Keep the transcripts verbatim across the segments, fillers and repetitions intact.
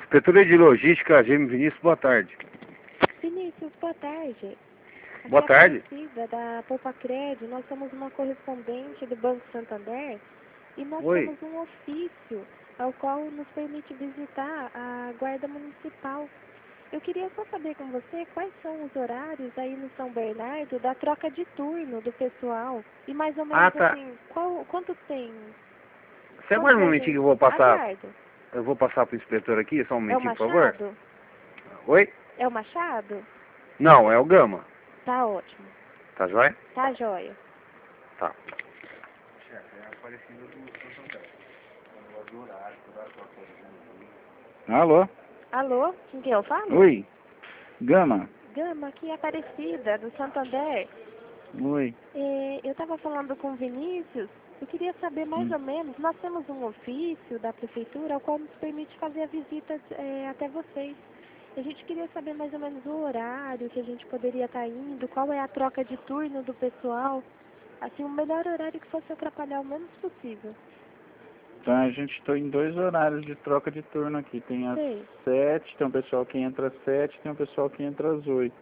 Inspetora de Logística, Gêmeo Vinícius, boa tarde. Vinícius, boa tarde. Aqui Boa é tarde. a Aparecida, da Poupa Crédito. Nós somos uma correspondente do Banco Santander e nós Oi. temos um ofício ao qual nos permite visitar a Guarda Municipal. Eu queria só saber com você quais são os horários aí no São Bernardo da troca de turno do pessoal e mais ou menos Ah, tá. assim, qual, quanto tem? Você Quanto aguarda um vai momentinho ter? que eu vou passar. Aguardo. Eu vou passar pro inspetor aqui, só um É o momentinho, por favor. Machado? Oi? É o Machado? Não, é o Gama. Tá ótimo. Tá joia? Tá jóia. Tá. Alô? Alô? Com quem eu falo? Oi? Gama? Gama, aqui é Aparecida, do Santander. Oi? É, eu estava falando com o Vinícius. Eu queria saber mais Hum. ou menos, nós temos um ofício da prefeitura ao qual nos permite fazer a visita é, até vocês. A gente queria saber mais ou menos o horário que a gente poderia estar indo, qual é a troca de turno do pessoal. Assim, o melhor horário que fosse atrapalhar o menos possível. Então a gente está em dois horários de troca de turno aqui. Tem às Sei. sete, tem um pessoal que entra às sete, tem um pessoal que entra às oito.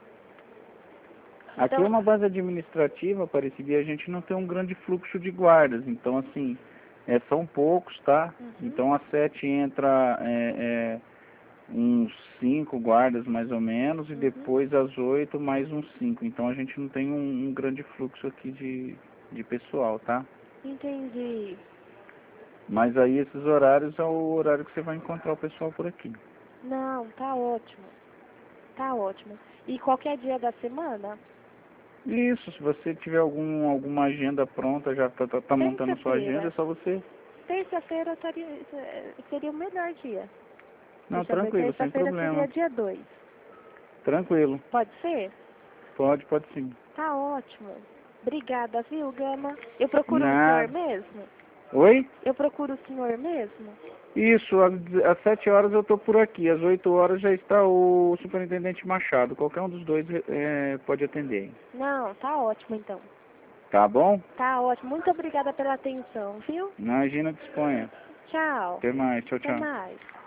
Aqui Então, é uma base administrativa, Aparecida, e a gente não tem um grande fluxo de guardas. Então, assim, é, são poucos, tá? uhum. Então às sete entra é, é, uns cinco guardas mais ou menos, e Uhum. depois às oito mais uns cinco. Então a gente não tem um, um grande fluxo aqui de, de pessoal, tá? Entendi. Mas aí esses horários é o horário que você vai encontrar o pessoal por aqui. Não, tá ótimo. Tá ótimo. E qualquer dia da semana? Isso, se você tiver algum, alguma agenda pronta, já tá, tá, tá montando sua agenda, é Terça-feira. só você... Terça-feira estaria- seria o melhor dia. Não, Deixa eu ver, tranquilo, sem terça-feira seria problema. dia dois. Tranquilo. Pode ser? Pode, pode sim. Tá ótimo. Obrigada, viu, Gama? Eu procuro o senhor Nada. mesmo? Oi? Eu procuro o senhor mesmo? Isso, às, às sete horas eu tô por aqui, às oito horas já está o superintendente Machado. Qualquer um dos dois é, pode atender. Não, tá ótimo então. Tá bom? Tá ótimo. Muito obrigada pela atenção, viu? Imagina, disponha. Tchau. Até mais, tchau, Até tchau. mais.